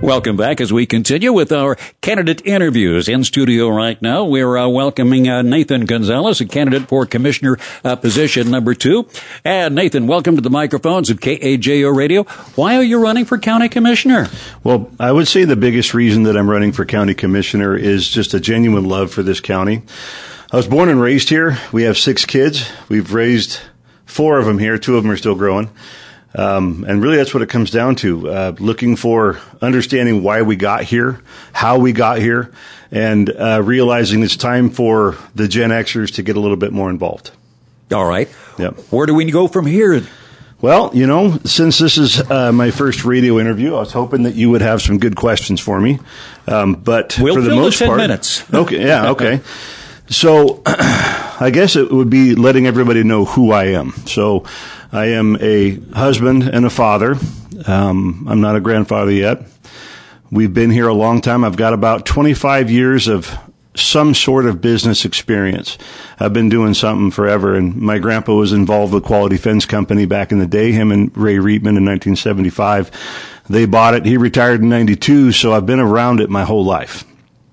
Welcome back as we continue with our candidate interviews. In studio right now, we're welcoming Nathan Gonzalez, a candidate for commissioner position number 2. And Nathan, welcome to the microphones of KAJO Radio. Why are you running for county commissioner? Well, I would say the biggest reason that I'm running for county commissioner is just a genuine love for this county. I was born and raised here. We have 6 kids. We've raised 4 of them here. 2 of them are still growing. And really that's what it comes down to, looking for understanding why we got here, how we got here, and realizing it's time for the Gen Xers to get a little bit more involved. All right. Yep. Where do we go from here? Well, you know, since this is my first radio interview, I was hoping that you would have some good questions for me. But we'll for the fill most the 10 part, minutes. Okay, yeah, okay. So I guess it would be letting everybody know who I am. So I am a husband and a father. I'm not a grandfather yet. We've been here a long time. I've got about 25 years of some sort of business experience. I've been doing something forever, and my grandpa was involved with Quality Fence Company back in the day, him and Ray Reitman in 1975. They bought it. He retired in 92, so I've been around it my whole life.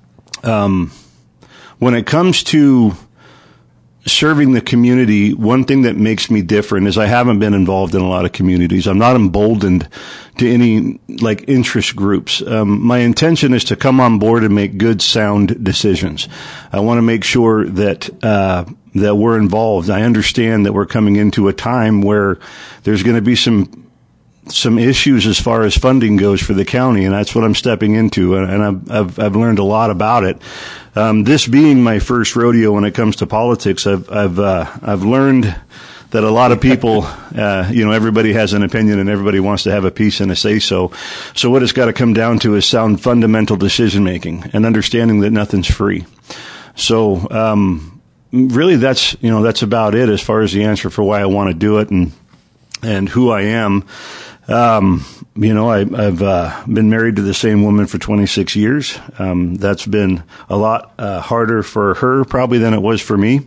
When it comes to serving the community, one thing that makes me different is I haven't been involved in a lot of communities. I'm not emboldened to any interest groups. My intention is to come on board and make good, sound decisions. I want to make sure that that we're involved. I understand that we're coming into a time where there's going to be some issues as far as funding goes for the county, and that's what I'm stepping into, and I've learned a lot about it. This being my first rodeo when it comes to politics, I've learned that a lot of people, everybody has an opinion and everybody wants to have a piece and a say-so. So what it's got to come down to is sound fundamental decision making and understanding that nothing's free. So really, that's about it as far as the answer for why I want to do it and who I am. I've been married to the same woman for 26 years. That's been a lot harder for her probably than it was for me.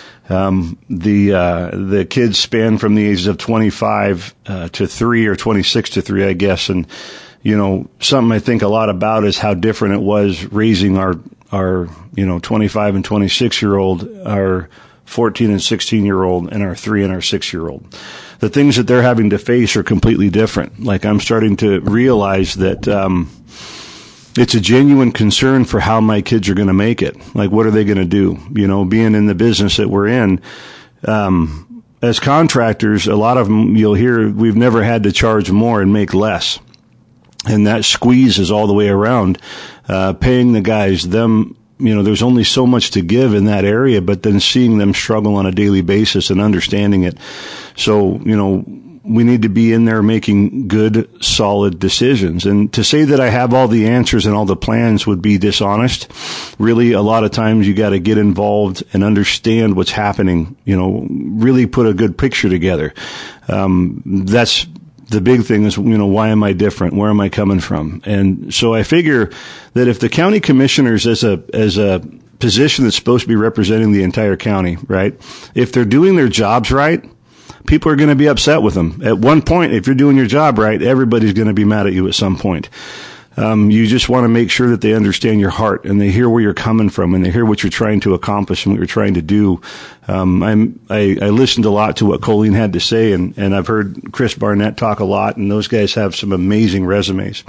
The kids span from the ages of 25 to 3 or 26 to 3, I guess. And, something I think a lot about is how different it was raising our 25 and 26-year-old, our 14 and 16-year-old, and our 3 and our 6-year-old. The things that they're having to face are completely different. Like, I'm starting to realize that it's a genuine concern for how my kids are going to make it. Like, what are they going to do? Being in the business that we're in, as contractors, a lot of them you'll hear we've never had to charge more and make less. And that squeeze is all the way around, paying the guys, them. There's only so much to give in that area, but then seeing them struggle on a daily basis and understanding it. So, we need to be in there making good, solid decisions. And to say that I have all the answers and all the plans would be dishonest. Really, a lot of times you got to get involved and understand what's happening, really put a good picture together. That's the big thing is, why am I different? Where am I coming from? And so I figure that if the county commissioners as a position that's supposed to be representing the entire county, right? If they're doing their jobs right, people are going to be upset with them. At one point, if you're doing your job right, everybody's going to be mad at you at some point. You just want to make sure that they understand your heart and they hear where you're coming from and they hear what you're trying to accomplish and what you're trying to do. I listened a lot to what Colleen had to say, and I've heard Chris Barnett talk a lot, and those guys have some amazing resumes.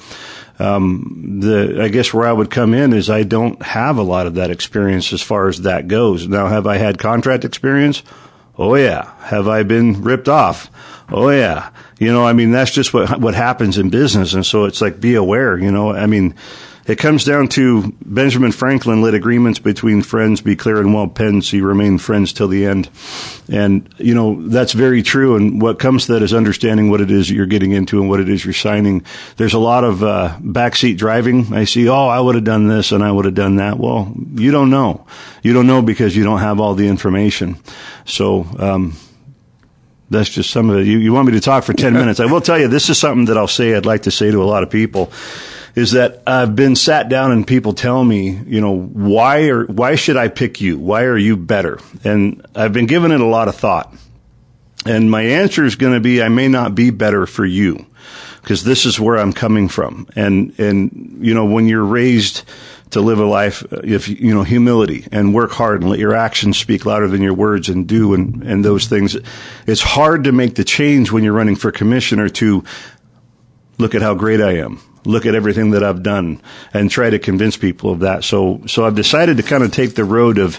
I guess where I would come in is I don't have a lot of that experience as far as that goes. Now, have I had contract experience? Oh yeah. Have I been ripped off? Oh yeah. That's just what happens in business. And so it's like, be aware, it comes down to Benjamin Franklin let agreements between friends be clear and well penned, so you remain friends till the end. And, that's very true. And what comes to that is understanding what it is you're getting into and what it is you're signing. There's a lot of backseat driving. I see, I would have done this and I would have done that. Well, you don't know. You don't know because you don't have all the information. So, that's just some of it. You want me to talk for 10 minutes. I will tell you, this is something that I'd like to say to a lot of people, is that I've been sat down and people tell me, why should I pick you? Why are you better? And I've been giving it a lot of thought. And my answer is going to be, I may not be better for you, because this is where I'm coming from. And, you know, when you're raised to live a life, if you know, humility and work hard and let your actions speak louder than your words and do and those things, it's hard to make the change when you're running for commissioner to look at how great I am, look at everything that I've done, and try to convince people of that. So I've decided to kind of take the road of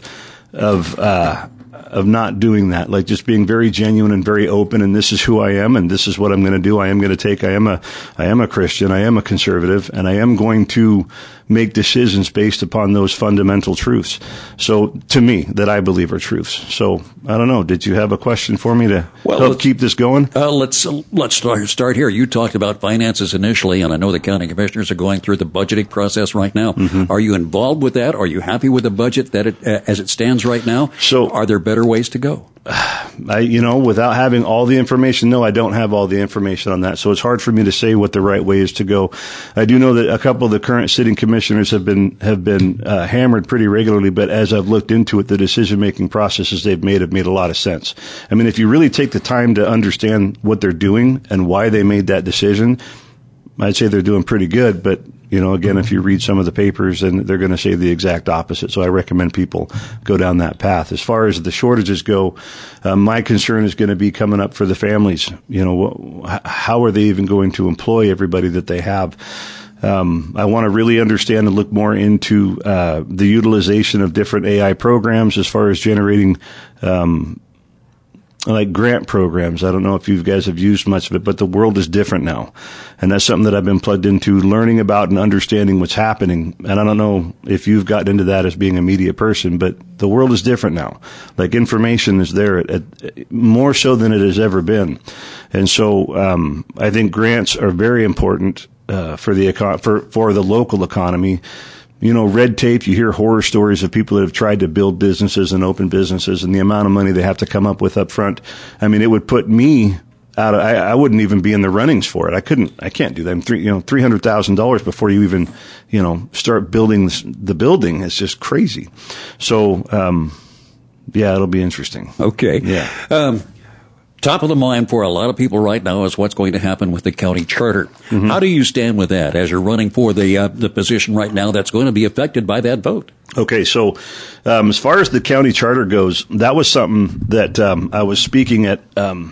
not doing that, like just being very genuine and very open. And this is who I am, and this is what I'm going to do. I am going to take. I am a Christian. I am a conservative, and I am going to make decisions based upon those fundamental truths. So to me, that I believe are truths. So I don't know. Did you have a question for me to help keep this going? Let's start here. You talked about finances initially, and I know the county commissioners are going through the budgeting process right now. Mm-hmm. Are you involved with that? Are you happy with the budget that as it stands right now? So are there better ways to go? Without having all the information, no, I don't have all the information on that. So it's hard for me to say what the right way is to go. I do know that a couple of the current sitting commissioners have been hammered pretty regularly, but as I've looked into it, the decision-making processes they've made have made a lot of sense. I mean, if you really take the time to understand what they're doing and why they made that decision, I'd say they're doing pretty good, but again, if you read some of the papers, and they're going to say the exact opposite. So I recommend people go down that path. As far as the shortages go, my concern is going to be coming up for the families. How are they even going to employ everybody that they have? I want to really understand and look more into the utilization of different AI programs as far as generating like grant programs. I don't know if you guys have used much of it, but the world is different now. And that's something that I've been plugged into, learning about and understanding what's happening. And I don't know if you've gotten into that as being a media person, but the world is different now. Like, information is there more so than it has ever been. And so I think grants are very important for the local economy. Red tape, you hear horror stories of people that have tried to build businesses and open businesses, and the amount of money they have to come up with up front. I mean, it would put me out of, I wouldn't even be in the runnings for it. I can't do that. $300,000 before you even, start building the building. It's just crazy. So, it'll be interesting. Okay. Yeah. Top of the mind for a lot of people right now is what's going to happen with the county charter. Mm-hmm. How do you stand with that as you're running for the position right now that's going to be affected by that vote? Okay, so as far as the county charter goes, that was something that I was speaking at.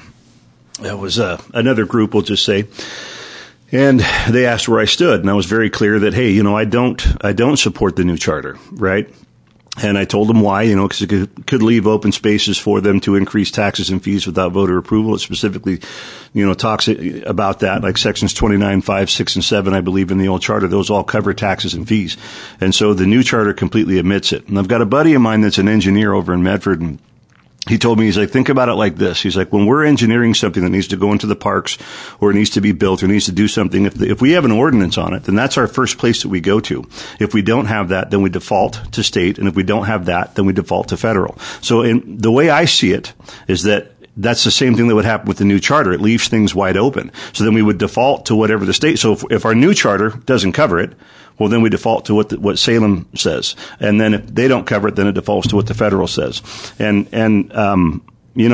It was another group, we'll just say, and they asked where I stood, and I was very clear that, hey, I don't support the new charter, right? And I told them why, because it could leave open spaces for them to increase taxes and fees without voter approval. It specifically, talks about that, like sections 29, 5, 6, and 7, I believe, in the old charter. Those all cover taxes and fees. And so the new charter completely omits it. And I've got a buddy of mine that's an engineer over in Medford, and he told me, he's like, think about it like this. He's like, when we're engineering something that needs to go into the parks or it needs to be built or needs to do something, if we have an ordinance on it, then that's our first place that we go to. If we don't have that, then we default to state. And if we don't have that, then we default to federal. So the way I see it is that that's the same thing that would happen with the new charter. It leaves things wide open. So then we would default to whatever the state. So if our new charter doesn't cover it, well, then we default to what Salem says. And then if they don't cover it, then it defaults to what the federal says. And I'm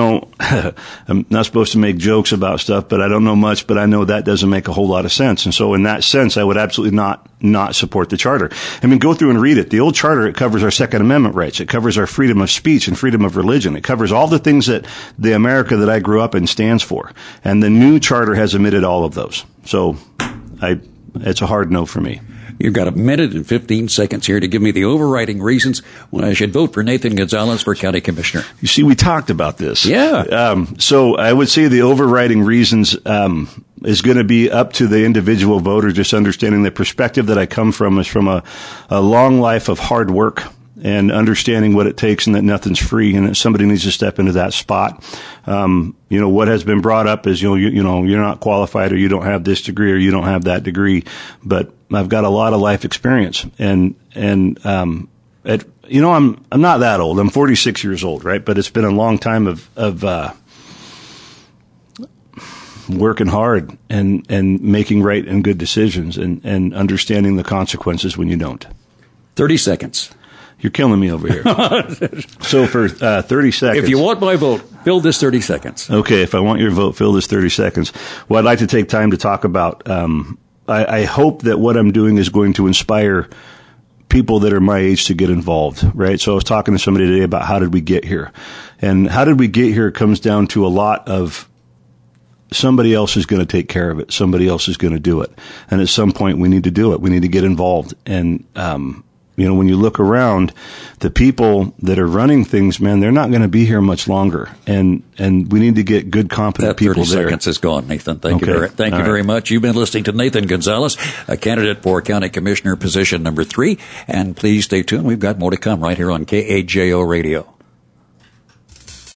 not supposed to make jokes about stuff, but I don't know much, but I know that doesn't make a whole lot of sense. And so in that sense, I would absolutely not support the charter. I mean, go through and read it. The old charter, it covers our Second Amendment rights. It covers our freedom of speech and freedom of religion. It covers all the things that the America that I grew up in stands for. And the new charter has omitted all of those. So it's a hard no for me. You've got a minute and 15 seconds here to give me the overriding reasons why I should vote for Nathan Gonzalez for county commissioner. You see, we talked about this. Yeah. So I would say the overriding reasons is going to be up to the individual voter, just understanding the perspective that I come from is from a long life of hard work and understanding what it takes and that nothing's free and that somebody needs to step into that spot. What has been brought up is, you're not qualified or you don't have this degree or you don't have that degree, but I've got a lot of life experience and I'm not that old. I'm 46 years old, right? But it's been a long time of working hard and making right and good decisions and understanding the consequences when you don't. 30 seconds. You're killing me over here. So for 30 seconds. If you want my vote, fill this 30 seconds. Okay, if I want your vote, fill this 30 seconds. Well, I'd like to take time to talk about, I hope that what I'm doing is going to inspire people that are my age to get involved, right? So I was talking to somebody today about how did we get here? And how did we get here comes down to a lot of somebody else is going to take care of it. Somebody else is going to do it. And at some point we need to do it. We need to get involved. And, when you look around, the people that are running things, man, they're not going to be here much longer. And we need to get good, competent people there. 30 seconds is gone, Nathan. Thank you very much. You've been listening to Nathan Gonzalez, a candidate for County Commissioner position number 3. And please stay tuned. We've got more to come right here on KAJO Radio.